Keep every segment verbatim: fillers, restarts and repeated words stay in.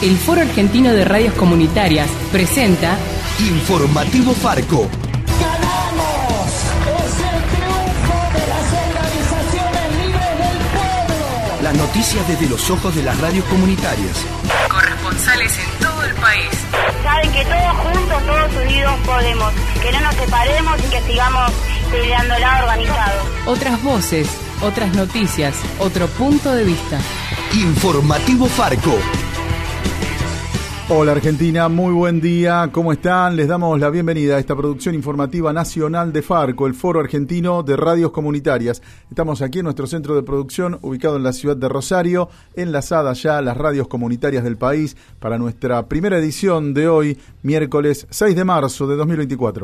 el Foro Argentino de Radios Comunitarias presenta Informativo Farco. ¡Ganamos! ¡Es el triunfo de las organizaciones libres del pueblo! Las noticias desde los ojos de las radios comunitarias. Corresponsales en todo el país. Saben que todos juntos, todos unidos podemos. Que no nos separemos y que sigamos peleándola organizados. Otras voces, otras noticias, otro punto de vista. Informativo Farco. Hola Argentina, muy buen día, ¿cómo están? Les damos la bienvenida a esta producción informativa nacional de Farco, el Foro Argentino de Radios Comunitarias. Estamos aquí en nuestro centro de producción, ubicado en la ciudad de Rosario, enlazadas ya a las radios comunitarias del país, para nuestra primera edición de hoy, miércoles seis de marzo de dos mil veinticuatro.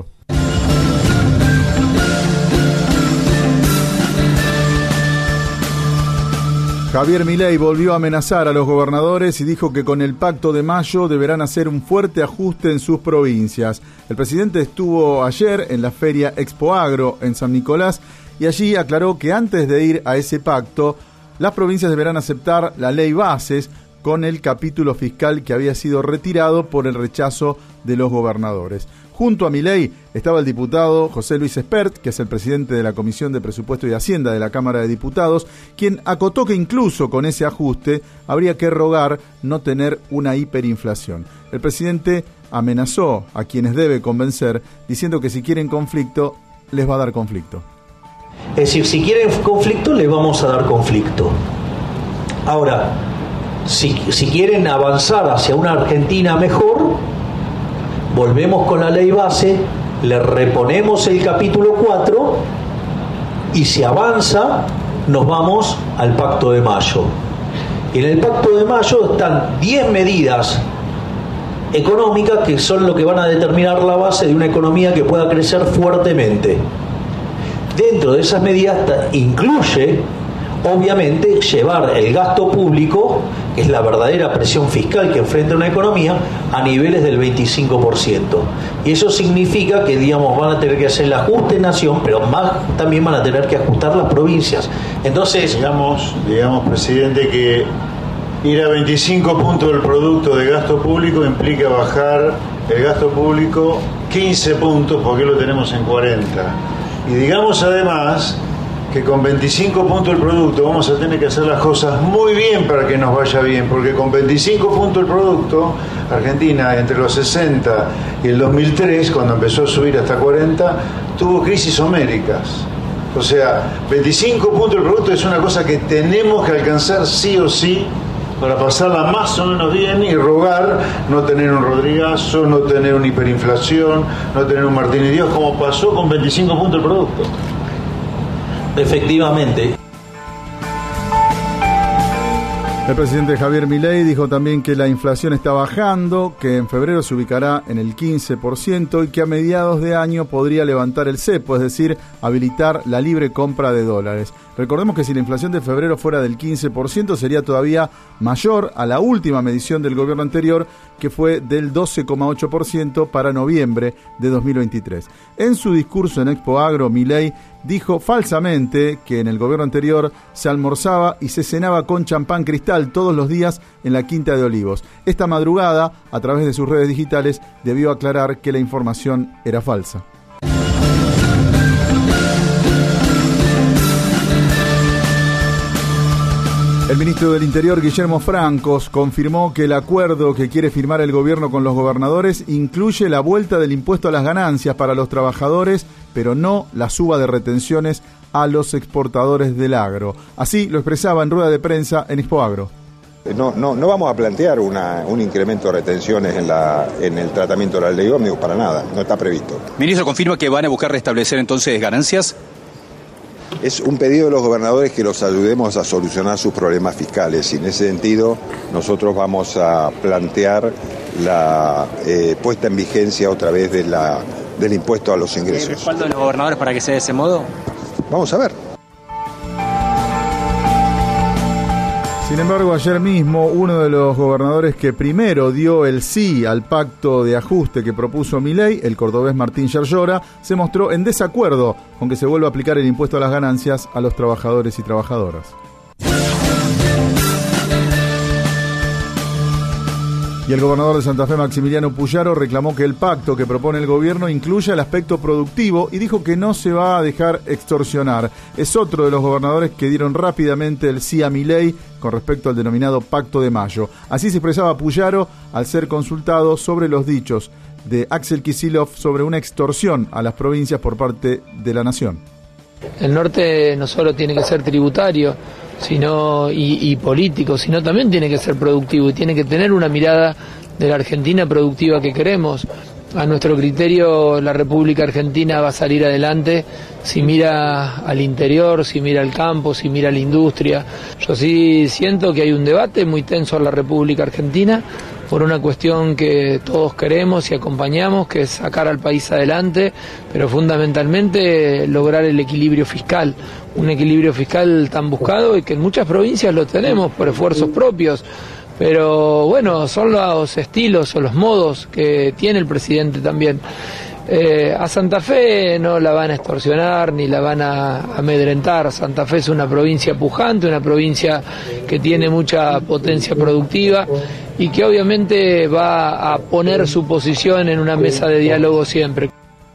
Javier Milei volvió a amenazar a los gobernadores y dijo que con el Pacto de Mayo deberán hacer un fuerte ajuste en sus provincias. El presidente estuvo ayer en la feria Expo Agro en San Nicolás y allí aclaró que antes de ir a ese pacto, las provincias deberán aceptar la ley bases con el capítulo fiscal que había sido retirado por el rechazo de los gobernadores. Junto a Milei estaba el diputado José Luis Espert, que es el presidente de la Comisión de Presupuesto y Hacienda de la Cámara de Diputados, quien acotó que incluso con ese ajuste habría que rogar no tener una hiperinflación. El presidente amenazó a quienes debe convencer, diciendo que si quieren conflicto, les va a dar conflicto. Es decir, si quieren conflicto, les vamos a dar conflicto. Ahora, si, si quieren avanzar hacia una Argentina mejor, volvemos con la ley base, le reponemos el capítulo cuatro y si avanza, nos vamos al Pacto de Mayo. En el Pacto de Mayo están diez medidas económicas que son lo que van a determinar la base de una economía que pueda crecer fuertemente. Dentro de esas medidas incluye, obviamente, llevar el gasto público, que es la verdadera presión fiscal que enfrenta una economía, a niveles del veinticinco por ciento. Y eso significa que, digamos, van a tener que hacer el ajuste nación, pero más también van a tener que ajustar las provincias. Entonces, digamos, digamos, presidente, que ir a veinticinco puntos del producto de gasto público implica bajar el gasto público quince puntos, porque lo tenemos en cuarenta. Y digamos además que con veinticinco puntos el producto vamos a tener que hacer las cosas muy bien para que nos vaya bien, porque con veinticinco puntos el producto, Argentina entre los sesenta y el dos mil tres, cuando empezó a subir hasta cuarenta, tuvo crisis homéricas. O sea, veinticinco puntos el producto es una cosa que tenemos que alcanzar sí o sí para pasarla más o menos bien y rogar no tener un Rodrigazo, no tener una hiperinflación, no tener un Martín y Dios, como pasó con veinticinco puntos el producto. Efectivamente. El presidente Javier Milei dijo también que la inflación está bajando, que en febrero se ubicará en el quince por ciento y que a mediados de año podría levantar el cepo, es decir, habilitar la libre compra de dólares. Recordemos que si la inflación de febrero fuera del quince por ciento sería todavía mayor a la última medición del gobierno anterior, que fue del doce coma ocho por ciento para noviembre de dos mil veintitrés. En su discurso en Expo Agro, Milei dijo falsamente que en el gobierno anterior se almorzaba y se cenaba con champán Cristal todos los días en la Quinta de Olivos. Esta madrugada, a través de sus redes digitales, debió aclarar que la información era falsa. El ministro del Interior, Guillermo Francos, confirmó que el acuerdo que quiere firmar el gobierno con los gobernadores incluye la vuelta del impuesto a las ganancias para los trabajadores, pero no la suba de retenciones a los exportadores del agro. Así lo expresaba en rueda de prensa en Expo Agro. No, no, no vamos a plantear una, un incremento de retenciones en, la, en el tratamiento de la ley ómnibus para nada, no está previsto. Ministro, ¿confirma que van a buscar restablecer entonces ganancias? Es un pedido de los gobernadores que los ayudemos a solucionar sus problemas fiscales y en ese sentido nosotros vamos a plantear la eh, puesta en vigencia otra vez de la, del impuesto a los ingresos. ¿Hay respaldo de los gobernadores para que sea de ese modo? Vamos a ver. Sin embargo, ayer mismo, uno de los gobernadores que primero dio el sí al pacto de ajuste que propuso Milei, el cordobés Martín Yarlora, se mostró en desacuerdo con que se vuelva a aplicar el impuesto a las ganancias a los trabajadores y trabajadoras. Y el gobernador de Santa Fe, Maximiliano Puyaro, reclamó que el pacto que propone el gobierno incluya el aspecto productivo y dijo que no se va a dejar extorsionar. Es otro de los gobernadores que dieron rápidamente el sí a Milei con respecto al denominado Pacto de Mayo. Así se expresaba Puyaro al ser consultado sobre los dichos de Axel Kicillof sobre una extorsión a las provincias por parte de la nación. El norte no solo tiene que ser tributario sino y, y político, sino también tiene que ser productivo y tiene que tener una mirada de la Argentina productiva que queremos. A nuestro criterio, la República Argentina va a salir adelante si mira al interior, si mira al campo, si mira a la industria. Yo sí siento que hay un debate muy tenso en la República Argentina por una cuestión que todos queremos y acompañamos, que es sacar al país adelante, pero fundamentalmente lograr el equilibrio fiscal, un equilibrio fiscal tan buscado y que en muchas provincias lo tenemos por esfuerzos propios. Pero bueno, son los estilos o los modos que tiene el presidente también. Eh, a Santa Fe no la van a extorsionar ni la van a amedrentar. Santa Fe es una provincia pujante, una provincia que tiene mucha potencia productiva y que obviamente va a poner su posición en una mesa de diálogo siempre.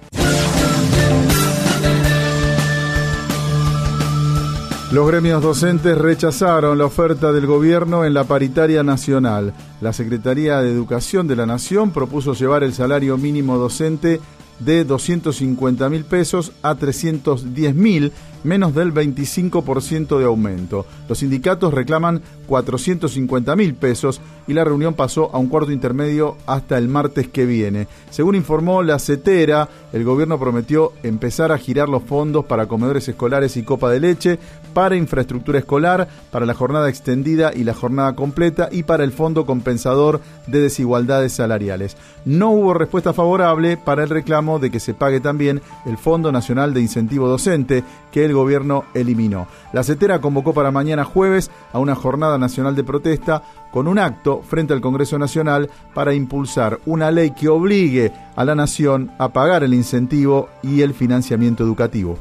Los gremios docentes rechazaron la oferta del gobierno en la paritaria nacional. La Secretaría de Educación de la Nación propuso llevar el salario mínimo docente de doscientos cincuenta mil pesos a trescientos diez mil, menos del veinticinco por ciento de aumento. Los sindicatos reclaman cuatrocientos cincuenta mil pesos y la reunión pasó a un cuarto intermedio hasta el martes que viene. Según informó la CETERA, el gobierno prometió empezar a girar los fondos para comedores escolares y copa de leche, para infraestructura escolar, para la jornada extendida y la jornada completa y para el fondo compensador de desigualdades salariales. No hubo respuesta favorable para el reclamo de que se pague también el Fondo Nacional de Incentivo Docente, que el gobierno eliminó. La CETERA convocó para mañana jueves a una jornada nacional de protesta con un acto frente al Congreso Nacional para impulsar una ley que obligue a la nación a pagar el incentivo y el financiamiento educativo.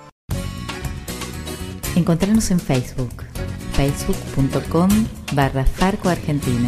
Encontrarnos en Facebook, facebook punto com barra Farco Argentina.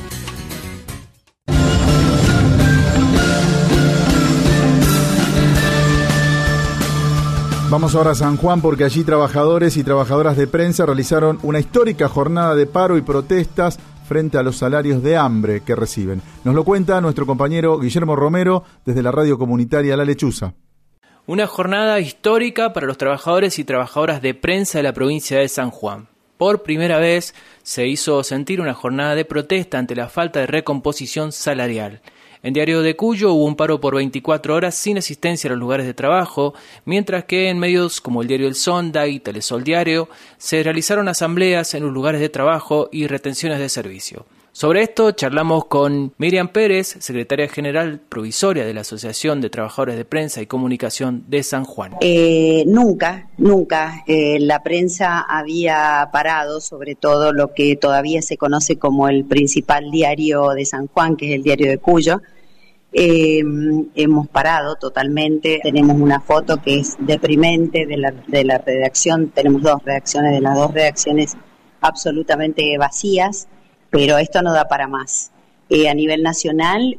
Vamos ahora a San Juan porque allí trabajadores y trabajadoras de prensa realizaron una histórica jornada de paro y protestas frente a los salarios de hambre que reciben. Nos lo cuenta nuestro compañero Guillermo Romero desde la radio comunitaria La Lechuza. Una jornada histórica para los trabajadores y trabajadoras de prensa de la provincia de San Juan. Por primera vez se hizo sentir una jornada de protesta ante la falta de recomposición salarial. En Diario de Cuyo hubo un paro por veinticuatro horas sin asistencia a los lugares de trabajo, mientras que en medios como el diario El Sonda y Telesol Diario se realizaron asambleas en los lugares de trabajo y retenciones de servicio. Sobre esto charlamos con Miriam Pérez, secretaria general provisoria de la Asociación de Trabajadores de Prensa y Comunicación de San Juan. Eh, nunca, nunca eh, la prensa había parado, sobre todo lo que todavía se conoce como el principal diario de San Juan, que es el Diario de Cuyo. Eh, hemos parado totalmente, tenemos una foto que es deprimente de la, de la redacción, tenemos dos redacciones, de las dos redacciones absolutamente vacías, pero esto no da para más. Eh, a nivel nacional,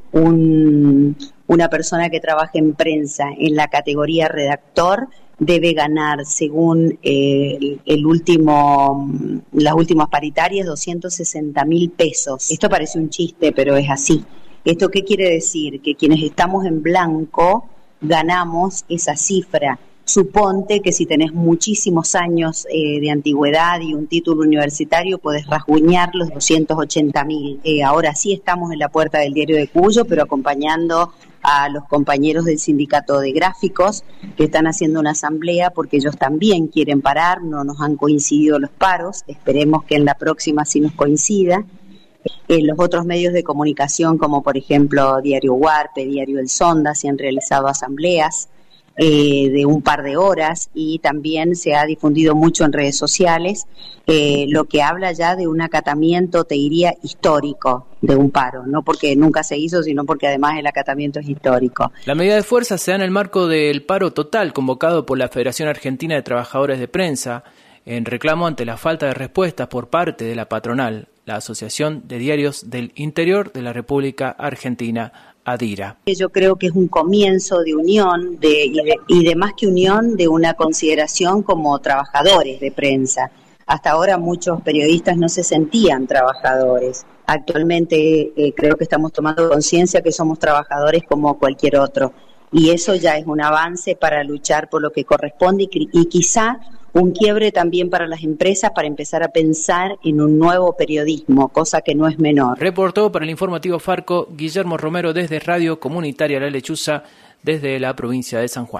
un, una persona que trabaja en prensa en la categoría redactor debe ganar, según eh, el, el último, las últimas paritarias, doscientos sesenta mil pesos. Esto parece un chiste, pero es así. ¿Esto qué quiere decir? Que quienes estamos en blanco ganamos esa cifra. Suponte que si tenés muchísimos años eh, de antigüedad y un título universitario, podés rasguñar los doscientos ochenta mil. Eh, ahora sí estamos en la puerta del Diario de Cuyo, pero acompañando a los compañeros del sindicato de gráficos que están haciendo una asamblea porque ellos también quieren parar, no nos han coincidido los paros, esperemos que en la próxima sí nos coincida. Eh, los otros medios de comunicación, como por ejemplo Diario Huarpe, Diario El Sonda, se han realizado asambleas eh, de un par de horas y también se ha difundido mucho en redes sociales, eh, lo que habla ya de un acatamiento, te diría, histórico de un paro, no porque nunca se hizo, sino porque además el acatamiento es histórico. La medida de fuerza se da en el marco del paro total convocado por la Federación Argentina de Trabajadores de Prensa, en reclamo ante la falta de respuestas por parte de la patronal. la Asociación de Diarios del Interior de la República Argentina, ADIRA. Yo creo que es un comienzo de unión de, y, de, y de más que unión, de una consideración como trabajadores de prensa. Hasta ahora muchos periodistas no se sentían trabajadores. Actualmente eh, creo que estamos tomando conciencia que somos trabajadores como cualquier otro. Y eso ya es un avance para luchar por lo que corresponde y, y quizá un quiebre también para las empresas para empezar a pensar en un nuevo periodismo, cosa que no es menor. Reportó para el informativo Farco Guillermo Romero desde Radio Comunitaria La Lechuza, desde la provincia de San Juan.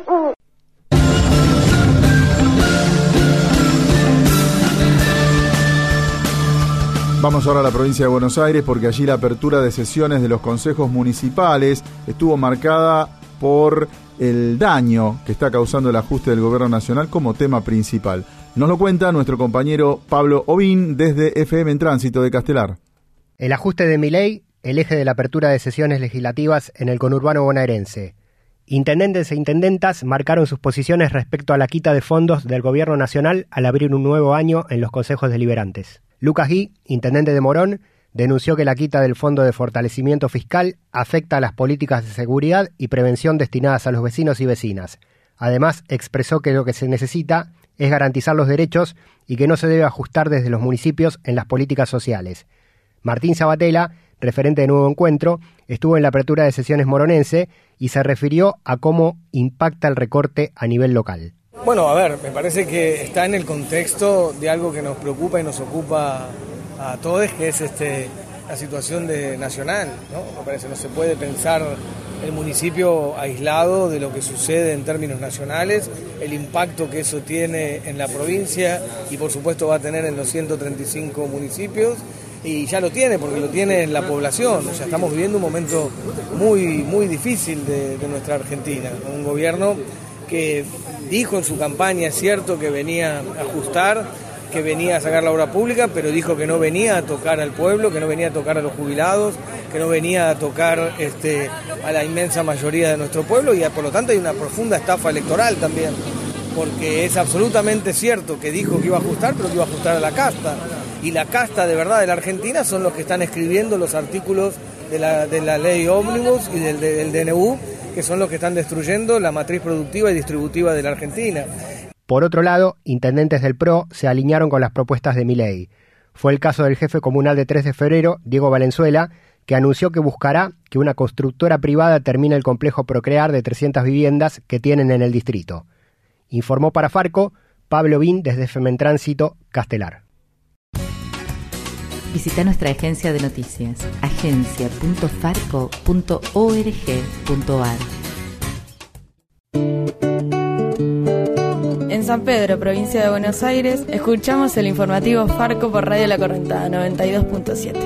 Vamos ahora a la provincia de Buenos Aires porque allí la apertura de sesiones de los consejos municipales estuvo marcada por el daño que está causando el ajuste del gobierno nacional como tema principal. Nos lo cuenta nuestro compañero Pablo Ovín desde F M en Tránsito de Castelar. El ajuste de Milei, el eje de la apertura de sesiones legislativas en el conurbano bonaerense. Intendentes e intendentas marcaron sus posiciones respecto a la quita de fondos del gobierno nacional al abrir un nuevo año en los consejos deliberantes. Lucas Gui, intendente de Morón, denunció que la quita del Fondo de Fortalecimiento Fiscal afecta a las políticas de seguridad y prevención destinadas a los vecinos y vecinas. Además, expresó que lo que se necesita es garantizar los derechos y que no se debe ajustar desde los municipios en las políticas sociales. Martín Sabatella, referente de Nuevo Encuentro, estuvo en la apertura de sesiones moronense y se refirió a cómo impacta el recorte a nivel local. Bueno, a ver, me parece que está en el contexto de algo que nos preocupa y nos ocupa a todos, que es este la situación de nacional, ¿no? Me parece que no se puede pensar el municipio aislado de lo que sucede en términos nacionales, el impacto que eso tiene en la provincia y por supuesto va a tener en los ciento treinta y cinco municipios, y ya lo tiene porque lo tiene en la población. O sea, estamos viviendo un momento muy, muy difícil de, de nuestra Argentina, un gobierno que dijo en su campaña, es cierto, que venía a ajustar, que venía a sacar la obra pública, pero dijo que no venía a tocar al pueblo, que no venía a tocar a los jubilados, que no venía a tocar este, a la inmensa mayoría de nuestro pueblo, y por lo tanto hay una profunda estafa electoral también, porque es absolutamente cierto que dijo que iba a ajustar, pero que iba a ajustar a la casta, y la casta de verdad de la Argentina son los que están escribiendo los artículos de la, de la ley ómnibus y del, del D N U, que son los que están destruyendo la matriz productiva y distributiva de la Argentina. Por otro lado, intendentes del P R O se alinearon con las propuestas de Milei. Fue el caso del jefe comunal de tres de febrero, Diego Valenzuela, que anunció que buscará que una constructora privada termine el complejo Procrear de trescientas viviendas que tienen en el distrito. Informó para Farco Pablo Ovín desde F M en Tránsito, Castelar. Visita nuestra agencia de noticias, agencia punto farco punto org punto ar. En San Pedro, provincia de Buenos Aires, escuchamos el informativo Farco por Radio La Correntada noventa y dos punto siete.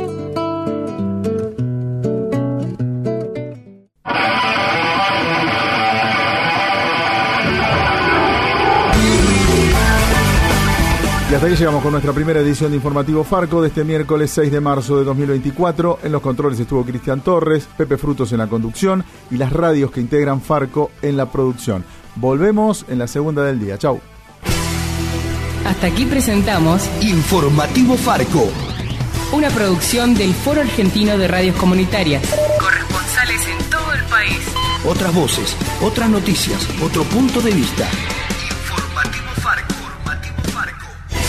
Y hasta aquí llegamos con nuestra primera edición de Informativo Farco de este miércoles seis de marzo de dos mil veinticuatro. En los controles estuvo Cristian Torres, Pepe Frutos en la conducción y las radios que integran Farco en la producción. Volvemos en la segunda del día. Chau. Hasta aquí presentamos Informativo Farco, una producción del Foro Argentino de Radios Comunitarias. Corresponsales en todo el país. Otras voces, otras noticias, otro punto de vista. Informativo Farco. Informativo Farco.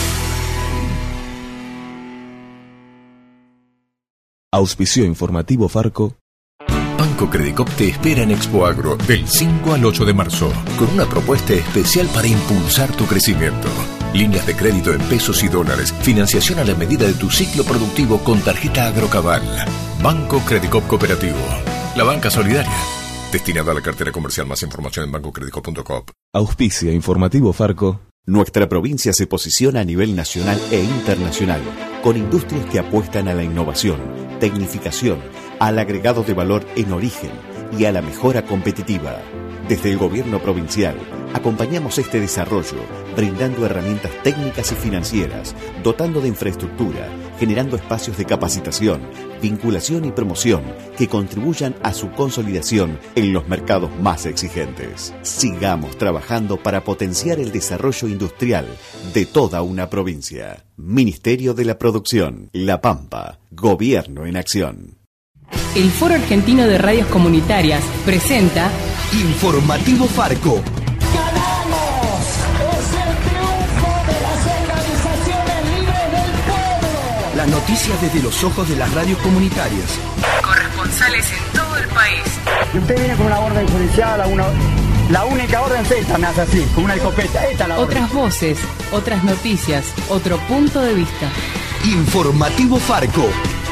Auspicio Informativo Farco. Banco Credicop te espera en Expo Agro del cinco al ocho de marzo con una propuesta especial para impulsar tu crecimiento. Líneas de crédito en pesos y dólares, financiación a la medida de tu ciclo productivo con tarjeta Agrocabal. Banco Credicop Cooperativo, la banca solidaria, destinada a la cartera comercial. Más información en banco credicop punto com. Auspicia Informativo Farco. Nuestra provincia se posiciona a nivel nacional e internacional, con industrias que apuestan a la innovación, tecnificación, al agregado de valor en origen y a la mejora competitiva. Desde el gobierno provincial, acompañamos este desarrollo, brindando herramientas técnicas y financieras, dotando de infraestructura, generando espacios de capacitación, vinculación y promoción que contribuyan a su consolidación en los mercados más exigentes. Sigamos trabajando para potenciar el desarrollo industrial de toda una provincia. Ministerio de la Producción, La Pampa, Gobierno en Acción. El Foro Argentino de Radios Comunitarias presenta Informativo Farco. ¡Ganamos! ¡Es el triunfo de las organizaciones libres del pueblo! Las noticias desde los ojos de las radios comunitarias. Corresponsales en todo el país. Y usted viene con una orden judicial, una, la única orden es esta, me hace así, con una escopeta. Esta es la orden. Otras voces, otras noticias, otro punto de vista. Informativo Farco.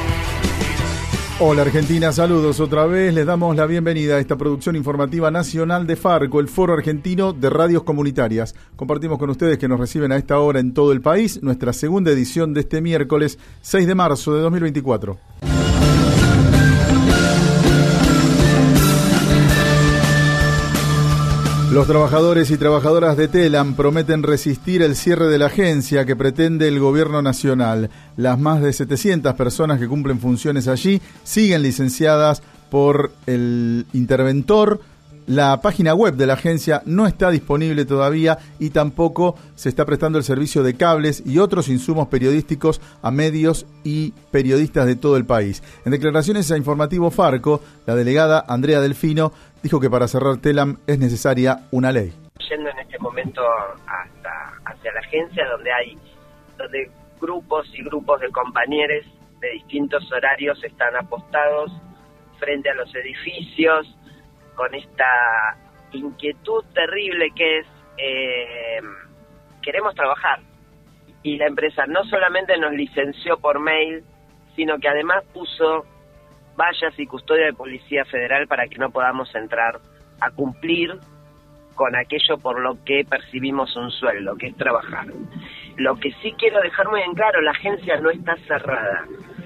Hola Argentina, saludos otra vez. Les damos la bienvenida a esta producción informativa nacional de Farco, el Foro Argentino de Radios Comunitarias. Compartimos con ustedes que nos reciben a esta hora en todo el país nuestra segunda edición de este miércoles seis de marzo de dos mil veinticuatro. Los trabajadores y trabajadoras de Telam prometen resistir el cierre de la agencia que pretende el gobierno nacional. Las más de setecientas personas que cumplen funciones allí siguen licenciadas por el interventor. La página web de la agencia no está disponible todavía y tampoco se está prestando el servicio de cables y otros insumos periodísticos a medios y periodistas de todo el país. En declaraciones a Informativo Farco, la delegada Andrea Delfino dijo que para cerrar Telam es necesaria una ley. Yendo en este momento hasta hacia la agencia donde hay donde grupos y grupos de compañeros de distintos horarios están apostados frente a los edificios con esta inquietud terrible que es eh, queremos trabajar, y la empresa no solamente nos licenció por mail, sino que además puso vallas y custodia de Policía Federal para que no podamos entrar a cumplir con aquello por lo que percibimos un sueldo, que es trabajar. Lo que sí quiero dejar muy en claro, la agencia no está cerrada.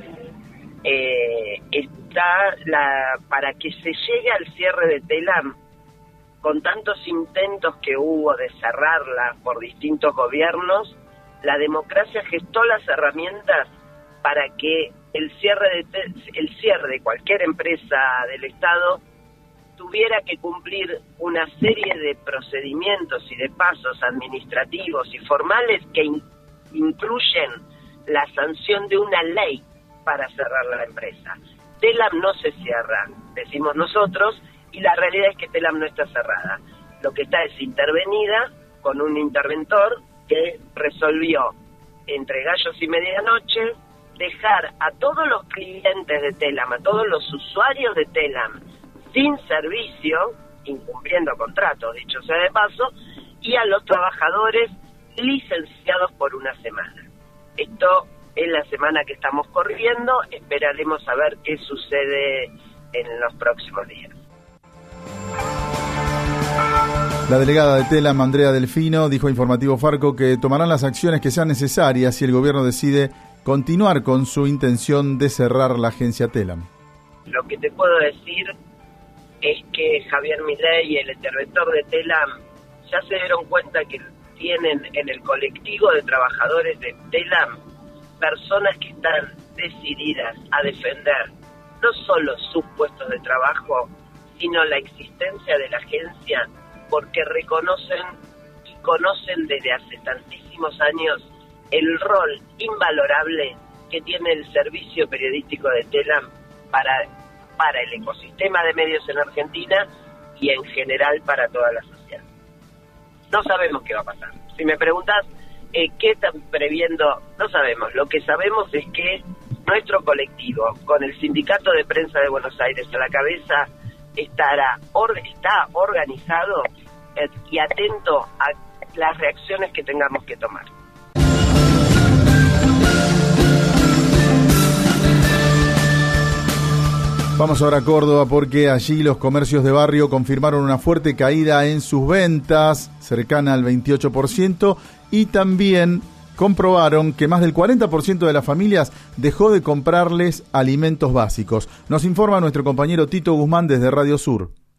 Eh, está la para que se llegue al cierre de Telam, con tantos intentos que hubo de cerrarla por distintos gobiernos, la democracia gestó las herramientas para que el cierre de el cierre de cualquier empresa del Estado tuviera que cumplir una serie de procedimientos y de pasos administrativos y formales que in, incluyen la sanción de una ley para cerrar la empresa. Telam no se cierra, decimos nosotros, y la realidad es que Telam no está cerrada. Lo que está es intervenida con un interventor que resolvió entre gallos y medianoche dejar a todos los clientes de Telam, a todos los usuarios de Telam, sin servicio, incumpliendo contratos, dicho sea de paso, y a los trabajadores licenciados por una semana. Esto es la semana que estamos corriendo, esperaremos a ver qué sucede en los próximos días. La delegada de Telam, Andrea Delfino, dijo a Informativo Farco que tomarán las acciones que sean necesarias si el gobierno decide continuar con su intención de cerrar la agencia Telam. Lo que te puedo decir es que Javier Milei y el interventor de Telam ya se dieron cuenta que tienen en el colectivo de trabajadores de Telam personas que están decididas a defender no solo sus puestos de trabajo, sino la existencia de la agencia, porque reconocen y conocen desde hace tantísimos años el rol invalorable que tiene el servicio periodístico de Telam para, para el ecosistema de medios en Argentina y en general para toda la sociedad. No sabemos qué va a pasar. Si me preguntas eh, qué están previendo, no sabemos. Lo que sabemos es que nuestro colectivo, con el Sindicato de Prensa de Buenos Aires a la cabeza, estará or, está organizado eh, y atento a las reacciones que tengamos que tomar. Vamos ahora a Córdoba porque allí los comercios de barrio confirmaron una fuerte caída en sus ventas, cercana al veintiocho por ciento, y también comprobaron que más del cuarenta por ciento de las familias dejó de comprarles alimentos básicos. Nos informa nuestro compañero Tito Guzmán desde Radio Sur.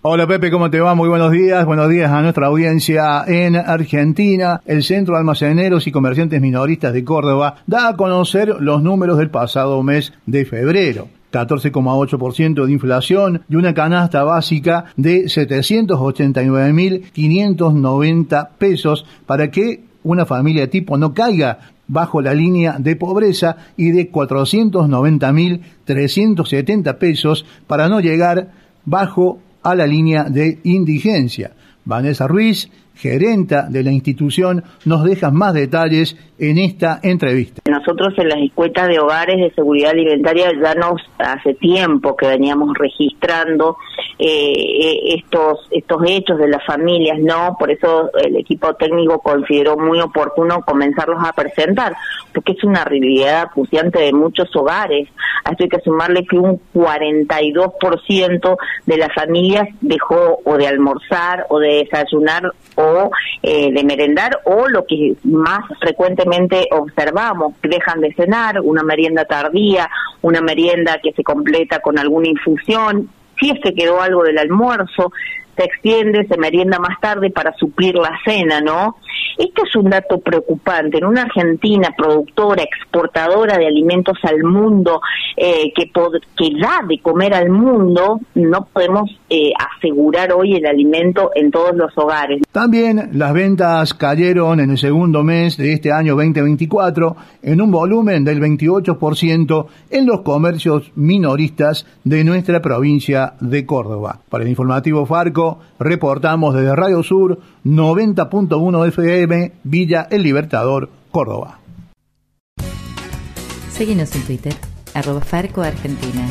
Hola Pepe, ¿cómo te va? Muy buenos días. Buenos días a nuestra audiencia en Argentina. El Centro de Almaceneros y Comerciantes Minoristas de Córdoba da a conocer los números del pasado mes de febrero. catorce coma ocho por ciento de inflación y una canasta básica de setecientos ochenta y nueve mil quinientos noventa pesos para que una familia tipo no caiga bajo la línea de pobreza y de cuatrocientos noventa mil trescientos setenta pesos para no llegar bajo a la línea de indigencia. Vanessa Ruiz, gerenta de la institución, nos deja más detalles en esta entrevista. Nosotros en las encuestas de hogares de seguridad alimentaria ya nos hace tiempo que veníamos registrando eh, estos estos hechos de las familias, ¿no? Por eso el equipo técnico consideró muy oportuno comenzarlos a presentar, porque es una realidad acuciante de muchos hogares. A esto hay que sumarle que un cuarenta y dos por ciento de las familias dejó o de almorzar o de desayunar o eh, de merendar, o lo que más frecuentemente observamos, que dejan de cenar, una merienda tardía, una merienda que se completa con alguna infusión, si es que quedó algo del almuerzo, se extiende, se merienda más tarde para suplir la cena, ¿no? Esto es un dato preocupante. En una Argentina productora, exportadora de alimentos al mundo, eh, que, pod- que da de comer al mundo, no podemos eh, asegurar hoy el alimento en todos los hogares. También las ventas cayeron en el segundo mes de este año veinte veinticuatro en un volumen del veintiocho por ciento en los comercios minoristas de nuestra provincia de Córdoba. Para el informativo Farco, reportamos desde Radio Sur noventa punto uno F M, Villa El Libertador, Córdoba. Seguinos en Twitter, arroba Farco Argentina.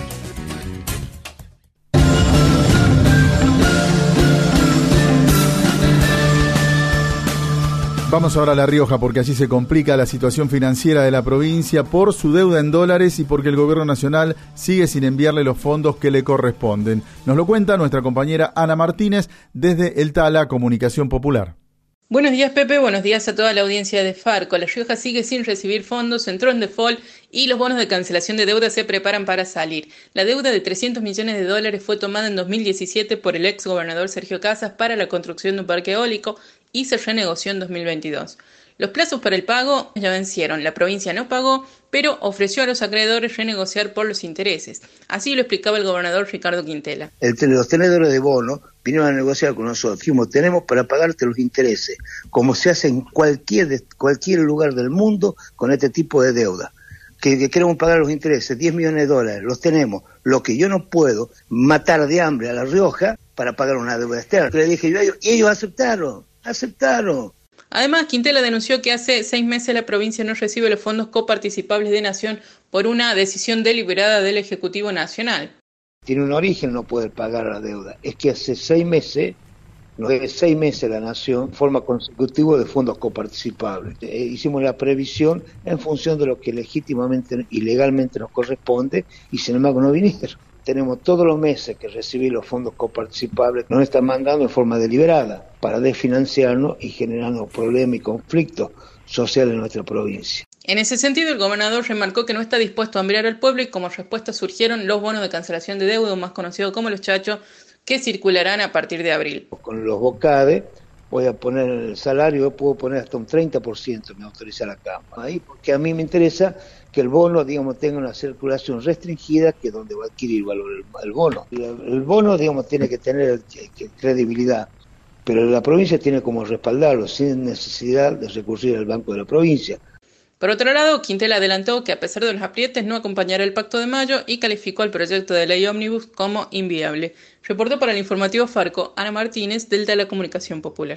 Vamos ahora a La Rioja porque allí se complica la situación financiera de la provincia por su deuda en dólares y porque el gobierno nacional sigue sin enviarle los fondos que le corresponden. Nos lo cuenta nuestra compañera Ana Martínez desde El Tala, Comunicación Popular. Buenos días Pepe, buenos días a toda la audiencia de Farco. La Rioja sigue sin recibir fondos, entró en default y los bonos de cancelación de deuda se preparan para salir. La deuda de trescientos millones de dólares fue tomada en dos mil diecisiete por el ex gobernador Sergio Casas para la construcción de un parque eólico y se renegoció en dos mil veintidós. Los plazos para el pago ya vencieron, la provincia no pagó, pero ofreció a los acreedores renegociar por los intereses. Así lo explicaba el gobernador Ricardo Quintela. El, los tenedores de bonos vinieron a negociar con nosotros. Dijimos, tenemos para pagarte los intereses, como se hace en cualquier, cualquier lugar del mundo con este tipo de deuda. Que, que queremos pagar los intereses, diez millones de dólares, los tenemos. Lo que yo no puedo, matar de hambre a La Rioja para pagar una deuda externa. Le dije yo a ellos, y ellos aceptaron, aceptaron. Además, Quintela denunció que hace seis meses la provincia no recibe los fondos coparticipables de Nación por una decisión deliberada del Ejecutivo Nacional. Tiene un origen no poder pagar la deuda. Es que hace seis meses, no es seis meses la Nación, forma consecutiva de fondos coparticipables. Eh, hicimos la previsión en función de lo que legítimamente y legalmente nos corresponde y sin embargo no vinieron. Tenemos todos los meses que recibir los fondos coparticipables, nos están mandando en forma deliberada para desfinanciarnos y generando problemas y conflictos sociales en nuestra provincia. En ese sentido, el gobernador remarcó que no está dispuesto a enviar al pueblo y como respuesta surgieron los bonos de cancelación de deuda, más conocidos como los chachos, que circularán a partir de abril. Con los bocades voy a poner el salario, puedo poner hasta un treinta por ciento, me autoriza la Cámara. Ahí, porque a mí me interesa que el bono, digamos, tenga una circulación restringida, que es donde va a adquirir valor el, el bono. El, el bono, digamos, tiene que tener que, que credibilidad, pero la provincia tiene como respaldarlo sin necesidad de recurrir al Banco de la Provincia. Por otro lado, Quintela adelantó que a pesar de los aprietes no acompañará el Pacto de Mayo y calificó el proyecto de ley ómnibus como inviable. Reportó para el informativo Farco, Ana Martínez, del de la Comunicación Popular.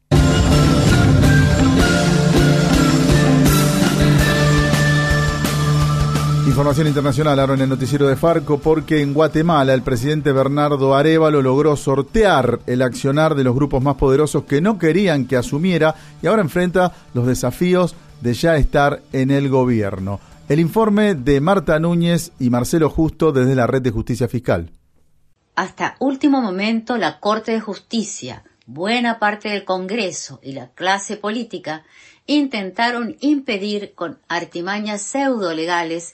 Información internacional ahora en el noticiero de Farco, porque en Guatemala el presidente Bernardo Arévalo logró sortear el accionar de los grupos más poderosos que no querían que asumiera y ahora enfrenta los desafíos de ya estar en el gobierno. El informe de Marta Núñez y Marcelo Justo desde la Red de Justicia Fiscal. Hasta último momento, la Corte de Justicia, buena parte del Congreso y la clase política intentaron impedir con artimañas pseudo-legales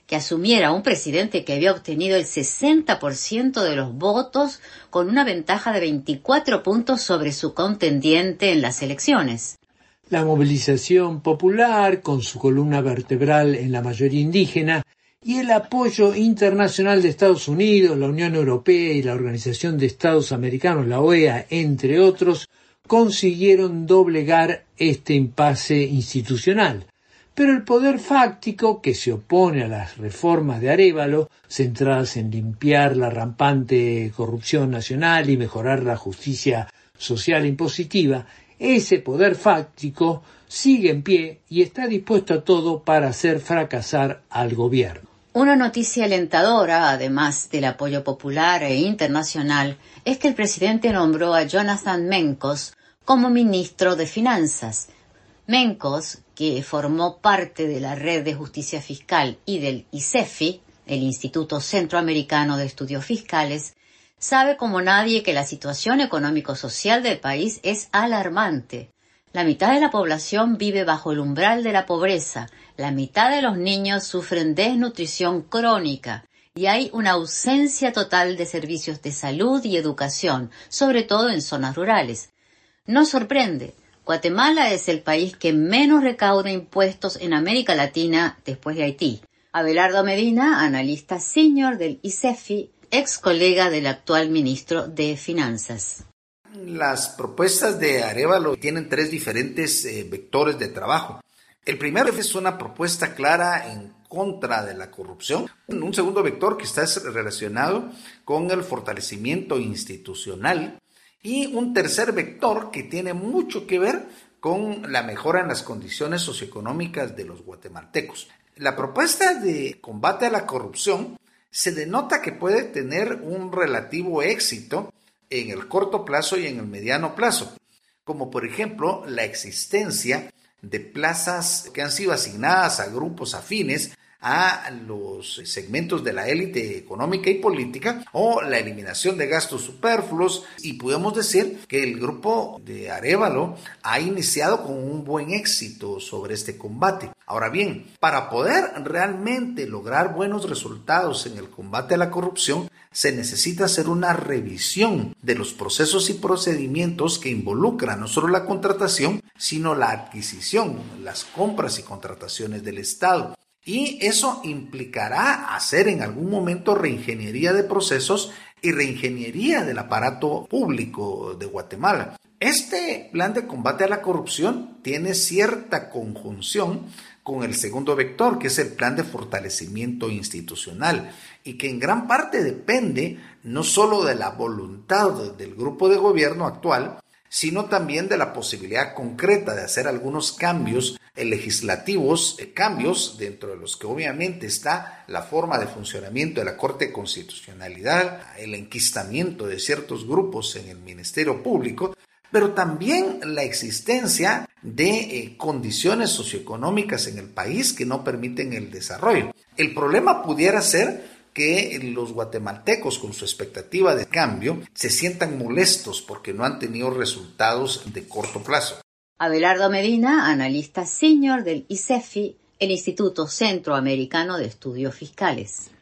que asumiera un presidente que había obtenido el sesenta por ciento de los votos con una ventaja de veinticuatro puntos sobre su contendiente en las elecciones. La movilización popular, con su columna vertebral en la mayoría indígena, y el apoyo internacional de Estados Unidos, la Unión Europea y la Organización de Estados Americanos, la O E A, entre otros, consiguieron doblegar este impasse institucional. Pero el poder fáctico, que se opone a las reformas de Arévalo, centradas en limpiar la rampante corrupción nacional y mejorar la justicia social e impositiva, ese poder fáctico sigue en pie y está dispuesto a todo para hacer fracasar al gobierno. Una noticia alentadora, además del apoyo popular e internacional, es que el presidente nombró a Jonathan Mencos como ministro de Finanzas. Mencos, que formó parte de la Red de Justicia Fiscal y del I C E F I, el Instituto Centroamericano de Estudios Fiscales, sabe como nadie que la situación económico-social del país es alarmante. La mitad de la población vive bajo el umbral de la pobreza, la mitad de los niños sufren desnutrición crónica y hay una ausencia total de servicios de salud y educación, sobre todo en zonas rurales. No sorprende, Guatemala es el país que menos recauda impuestos en América Latina después de Haití. Abelardo Medina, analista senior del I C E F I, ex colega del actual ministro de Finanzas. Las propuestas de Arévalo tienen tres diferentes eh, vectores de trabajo. El primero es una propuesta clara en contra de la corrupción. Un segundo vector que está relacionado con el fortalecimiento institucional. Y un tercer vector que tiene mucho que ver con la mejora en las condiciones socioeconómicas de los guatemaltecos. La propuesta de combate a la corrupción se denota que puede tener un relativo éxito en el corto plazo y en el mediano plazo, como por ejemplo la existencia de plazas que han sido asignadas a grupos afines a los segmentos de la élite económica y política, o la eliminación de gastos superfluos, y podemos decir que el grupo de Arévalo ha iniciado con un buen éxito sobre este combate. Ahora bien, para poder realmente lograr buenos resultados en el combate a la corrupción, se necesita hacer una revisión de los procesos y procedimientos que involucran no solo la contratación, sino la adquisición, las compras y contrataciones del Estado. Y eso implicará hacer en algún momento reingeniería de procesos y reingeniería del aparato público de Guatemala. Este plan de combate a la corrupción tiene cierta conjunción con el segundo vector, que es el plan de fortalecimiento institucional, y que en gran parte depende no solo de la voluntad del grupo de gobierno actual, sino también de la posibilidad concreta de hacer algunos cambios legislativos, cambios dentro de los que obviamente está la forma de funcionamiento de la Corte de Constitucionalidad, el enquistamiento de ciertos grupos en el Ministerio Público, pero también la existencia de eh, condiciones socioeconómicas en el país que no permiten el desarrollo. El problema pudiera ser que los guatemaltecos, con su expectativa de cambio, se sientan molestos porque no han tenido resultados de corto plazo. Abelardo Medina, analista senior del I C E F I, el Instituto Centroamericano de Estudios Fiscales.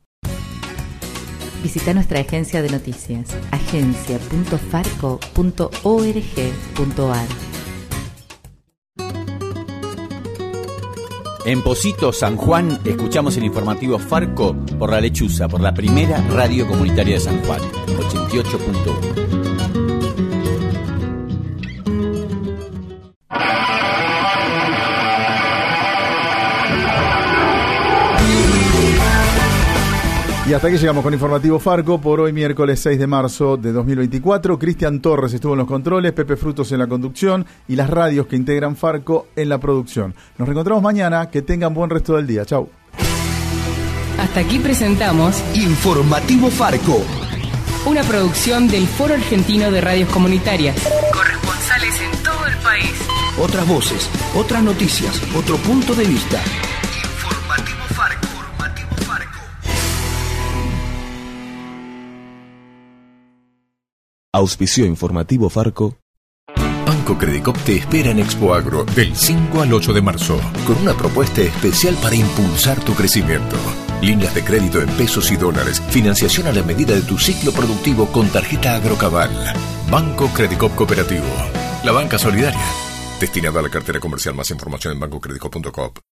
Visita nuestra agencia de noticias, agencia punto farco punto org punto ar. En Pocito, San Juan, escuchamos el informativo Farco por La Lechuza, por la primera radio comunitaria de San Juan, ochenta y ocho punto uno. Y hasta aquí llegamos con Informativo Farco por hoy, miércoles seis de marzo de dos mil veinticuatro. Cristian Torres estuvo en los controles, Pepe Frutos en la conducción y las radios que integran Farco en la producción. Nos reencontramos mañana, que tengan buen resto del día. Chau. Hasta aquí presentamos Informativo Farco, una producción del Foro Argentino de Radios Comunitarias. Corresponsales en todo el país. Otras voces, otras noticias, otro punto de vista. Auspicio Informativo Farco. Banco Credicop te espera en Expo Agro del cinco al ocho de marzo con una propuesta especial para impulsar tu crecimiento. Líneas de crédito en pesos y dólares. Financiación a la medida de tu ciclo productivo con tarjeta Agrocabal. Banco Credicop Cooperativo. La banca solidaria. Destinada a la cartera comercial. Más información en banco credicop punto com.